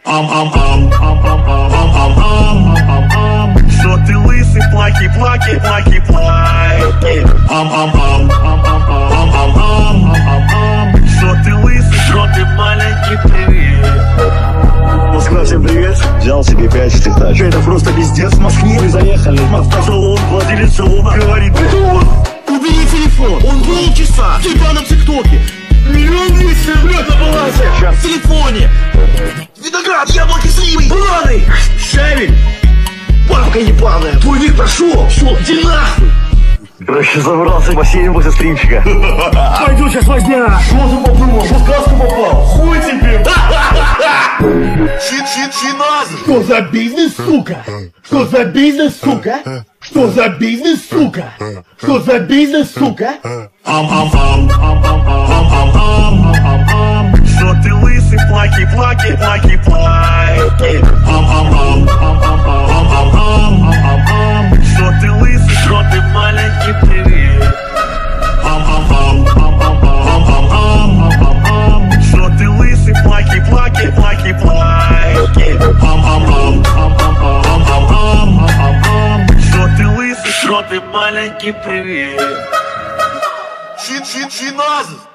Что ты лысый, плаки, плаки, плаки, плаки. Что ты лысый, что ты маленький, привет. Москва, всем привет. Взял себе 5 этих тачек. Это просто пиздец в Москве. Мы заехали. Автосалон, владелец салона говорит: это он! Убери телефон! Он полчаса в ебаном ТикТоке! 1 200 000 рублей на балансе! Сейчас. В телефоне! Виноград, яблоки, сливы, бананы! Щавель! Бабка ебаная! Твой век прошел! Все, иди нахуй! Короче, забрался в бассейн после стримчика. Пойду сейчас возня! Что ты подумал? Что в сказку попал? Хуй тебе! Чиназы. Что за бизнес, сука? Что за бизнес, сука? Что за бизнес, сука? Что за бизнес, сука? Что ты лысый, плаки, плаки, плаки, плаки. Что ты лысый, что ты маленький, привет. Что ты лысый, плаки, плаки, плаки, плаки. Что ты лысый, что ты маленький, привет. Чиназы.